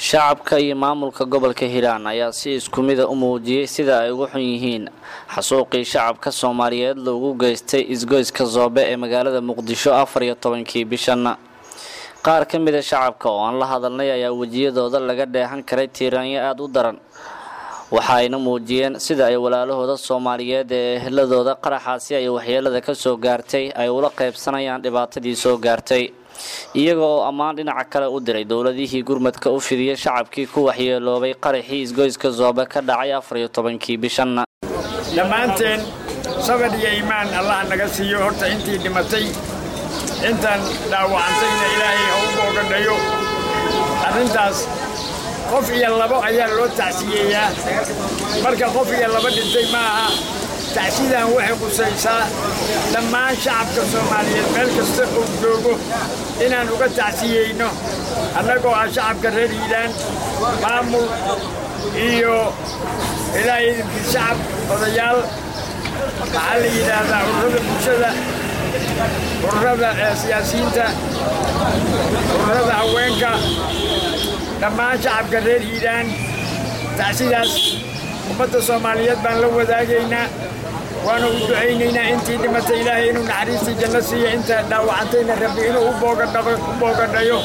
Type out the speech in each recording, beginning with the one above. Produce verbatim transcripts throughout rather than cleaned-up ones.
shacabka iyo maamulka gobolka Hiiraan ayaa si isku mid ah u muujiyay sida ay ugu xun yihiin xasuuqii shacabka Soomaaliyeed loogu geystay isgoyska Zoobe ee magaalada Muqdisho afar iyo tobankii bishan. qaar ka mid ah shacabka oo aan la hadalnay ayaa wajiyadooda laga dheehan karay tiiraanyo aad u daran, waxayna muujiyeen sida ay walaalahooda Soomaaliyeed ee ehladooda qaraxaasi ay waxyeelada ka soo gaartay ay ula qaybsanayaan dhibaatadii soo gaartay, iyaga oo ammaan dhinaca kale u diray dowladihii gurmadka u fidiyay shacabkii ku waxyeeloobay qaraxii isgoyska Zoobe ka dhacay afar iyo tobankii bishan. dhammaanteen sabir iyo iimaan Allah naga siiyo. horta intii dhimatay intaan dhaawacantayna Ilaahay ha u boogadhayo. arrintaas qof iyo labo ayaa loo tacsiyeeyaa, marka qof iyo labo dhintay maaha. tacsidan waxay qusaysaa dhammaan shacabka Soomaaliyeed meel kasta oo joogo inaan uga tacsiyeyno annagoo ah shacabka reer Hiiraan, maamul iyo ilaahay idinkiisa shacab, odayaal, maxaa la yidhaahdaa ururada bulshada, ururada siyaasiyiinta, ururada haweenka, dhammaan shacabka reer Hiiraan. tacsidaas ummadda Soomaaliyeed baan la wadaagaynaa, waana u ducaynaynaa intii dhimatay Ilaahay inuu naxariistii janno siiyo, inta dhaawacantayna Rabbi inuu u boogadhayo.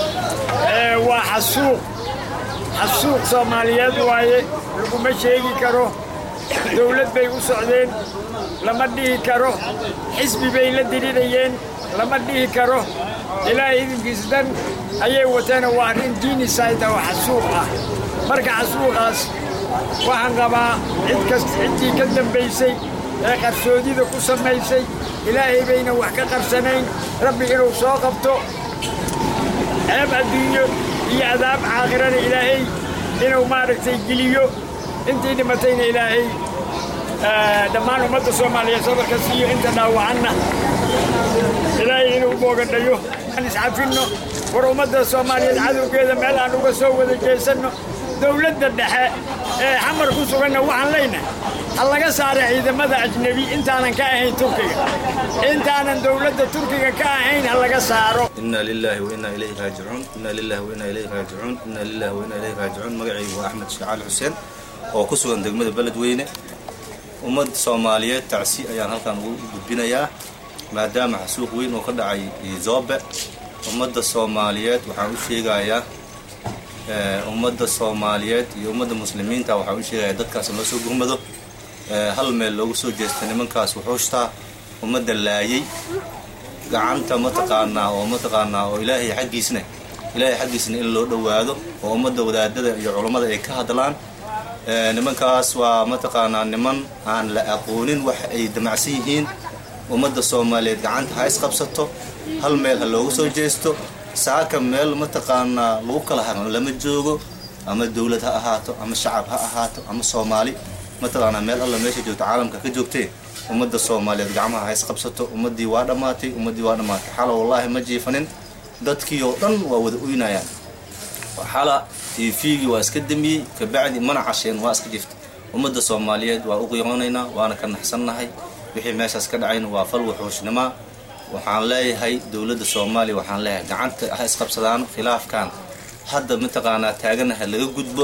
waa xasuuq xasuuq Soomaaliyeed waaye, laguma sheegi karo. dowlad bay u socdeen, lama dhihi karo. xisbi bay la dirirayeen, lama dhihi karo. Ilaahay idinkiisa dan ayay wateen. waa arrin genocide oo xasuuq ah. marka xasuuqaas waxaan qabaa cid kasta ciddii ka dambaysay ee qarsoodida ku samaysay, Ilaahay bayna wax ka qarsanayn, Rabbi inuu soo qabto. ceeb adduunyo iyo adaab aakhirana Ilaahay inuu maaragtay geliyo. intii dhimatayna Ilaahay dhammaan ummadda Soomaaliyeed sabarka siiyo, inta dhaawacanna Ilaahay inuu boogadhayo. aan iscafinno, war ummadda Soomaaliyeed cadowgeeda meel aan uga soo wada jeesanno. dowladda dhexe ee xamar ku suganna waxaan leenahay ha laga saaro ciidamada ajnabi intaanan ka ahayn Turkiga, intaanan dowladda Turkiga ka ahayn ha laga saaro. inna lillahi wa inna ilayhi raaji'uun inna lillahi wa inna ilayhi raaji'uun inna lillahi wa inna ilayhi raaji'uun. magacaygu waa Axmed Shacaal Xuseen oo ku sugan degmada Beledweyne. ummadda Soomaaliyeed tacsi ayaan halkan ugu gudbinayaa maadaama xasuuq weyn oo ka dhacay Zoobe. ummadda Soomaaliyeed waxaan u sheegayaa ummadda Soomaaliyeed iyo ummadda muslimiinta waxaan u sheegayaa dadkaas loo soo gurmado, hal meel loogu soo jeesto nimankaas wuxuushtaa ummadda laayay gacanta mataqaanaa oo mataqaanaa oo ilaahay xaggiisna ilaahay xaggiisna in loo dhawaado oo ummadda wadaadada iyo culimada ay ka hadlaan. nimankaas waa mataqaanaa niman aan la aqoonin wax ay damacsan yihiin. ummadda Soomaaliyeed gacanta ha isqabsato, hal meel ha loogu soo jeesto. saaka meel mataqaanaa lagu kala haran lama joogo, ama dowlad ha ahaato ama shacab ha ahaato ama Soomaali mataqaanaa meel alla meesha joogto caalamka ka joogtee ummadda Soomaaliyeed gacmaha ha isqabsato. ummadii waa dhamaatay ummadii waa dhamaatay xala wallaahi ma jiifanin. dadkii oo dhan waa wada oynayaan. xala tiifigii waa iska damiyey, kabacdi mana casheen waa iska jiftay. ummadda Soomaaliyeed waa u qiyaanaynaa, waana ka naxsannahay. wixii meeshaas ka dhacayna waa fal wuxuushnimo. waxaan leeyahay dowladda Soomaaliya waxaan leeyahay gacanta ha isqabsadaan. khilaafkan hadda mataqaanaa taaganaha laga gudbo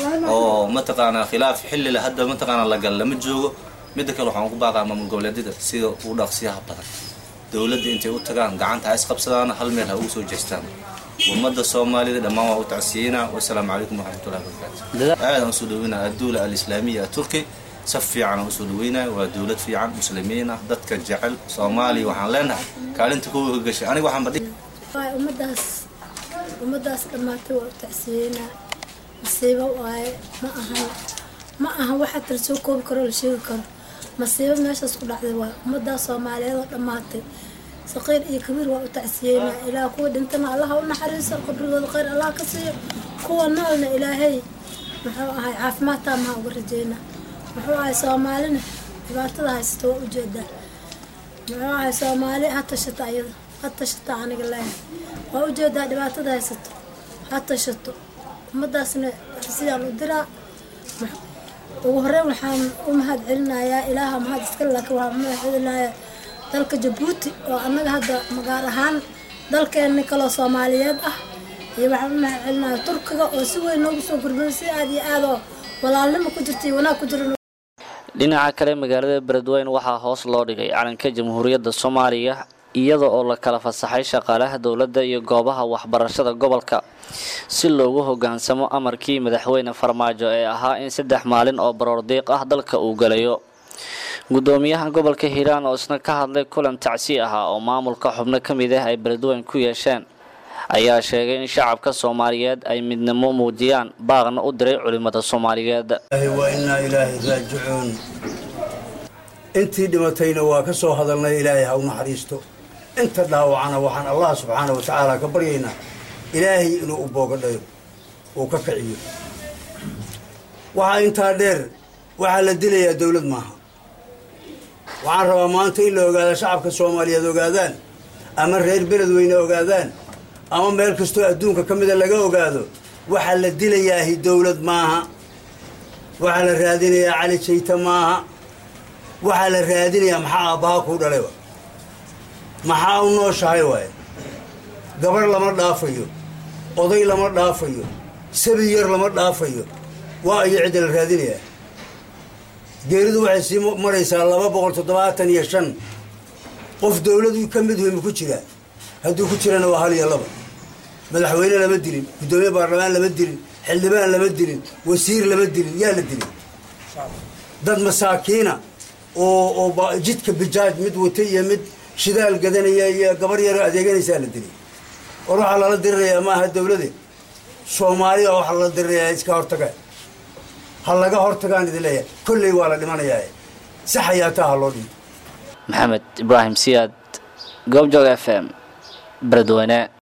oo mataqaanaa khilaaf xilli hadda mataqaanaa la gal lama joogo. midda kale waxaan ku baaqaa maamul goboleedyada sida u dhaqsiyaha badan dowladda intay u tagaan gacanta ha isqabsadaan, hal meel ha ugu soo jeestaan. ummadda Soomaaliyeed dhammaan waa u tacsiyeynaa. wassalaamu calaykum waraxmatullahi wabarakaatu. aadan usoo dhaweynaa adduula alislaamiya turki safiican u soo dhaweynaa. waa dowlad fiican muslimiin ah, dadka jecel Soomaaliya waxaan leenahay kaalinta kuwa ka gashay. aniga waxaan badhi waa ummadaas ummadaas dhamaatay waa u tacsiyeynaa. masiibo waaye, ma ahan ma ahan waxa tar soo koob karo la sheegi karo. masiibo meeshaas ku dhacday waa ummadaas Soomaaliyeed oo dhamaatay. saqiir iyo kabiir waa u tacsiyeynaa. ilaa kuwa dhintana Allah u naxariiso, qabrigooda khayr Allah ka siiyo. kuwa noolna Ilaahay muxuu ahay caafimaad taam ha ugu rajeynaa. muxuu ahay Soomaalina dhibaatada haysto waa u jeedaa. muxuu ahay Soomaali ha tashata ayada ha tashata aniga leeyahay waa u jeedaa dhibaatada haysto ha tashato. ummadaasna sidaan u diraa. ugu horreyn waxaan u mahad celinayaa Ilaaha mahad iska laakiin waxaan mahad celinayaa dalka Jabuuti oo annaga hadda magaar ahaan dalkeena kala Soomaaliyeed ah iyo waxaan u mahadcelinayaa turkiga oo si weyn noogu soo gurmay si aad iyo aad oo walaalnimo ku jirtay wanaag ku jiro. dhinaca kale magaalada Beledweyne waxaa hoos loo dhigay calanka Jamhuuriyadda Soomaaliya iyada oo la kala fasaxay shaqaalaha dawladda iyo goobaha waxbarashada gobolka si loogu hoggaansamo amarkii madaxweyne Farmaajo ee ahaa in saddex maalin oo baroordiiq ah dalka uu galayo. gudoomiyaha gobolka Hiiraan oo isna ka hadlay kulan tacsi ah oo maamulka xubno kamid ah ay Beledweyne ku yeesheen ayaa sheegay in shacabka Soomaaliyeed ay midnimo muujiyaan baaqna u diray culimada Soomaaliyeed. wa inna ilaahi raaji'uun intii dhimatayna waa ka soo hadalnay ilaahay ha u naxariisto inta dhaawacana waxaan Allah subhanahu wa ta'ala ka baryaynaa ilaahay inuu u boogadhayo oo ka kiciyo. waxa inta dheer waxa la dilayaa dawlad maaha. waxaan rabaa maanta in la ogaado shacabka Soomaaliyeed ogaadaan ama reer Beledweyne ogaadaan ama meel kasto adduunka kamid ah laga ogaado waxa la dilayaa dawlad maaha. waxa la raadinayaa cali jeyta maaha. waxa la raadinayaa maxaa abaha ku dhalay maxaa u nooshahay waay gabar lama dhaafayo oday lama dhaafayo sabi yar lama dhaafayo waa ay cid la raadinayaa. geeridu waxay sii maraysaa laba boqol toddobaatan iyo shan qof dawladu ka mid weyn ku jira hadduu ku jirana waa hal iyo laba. madaxweyne lama dilin, gudoomiye baarlamaan lama dilin, xildhibaan lama dilin, wasiir lama dilin, yaa la dilin dad masaakiina oo oo jidka bijaaj mid watay iyo mid shidaal gadanaya iyo gabar yar adeeganaysa la dilay. oo waxa la diraya ma aha dawladda Soomaaliya waxa la diraya iska hortaga hal laga hortagaan idilaya kulli waa la dhimanayaa si xayaataha loo dhigay. Maxamed Ibrahim Siyaad, Goobjoog F M, Beledweyne.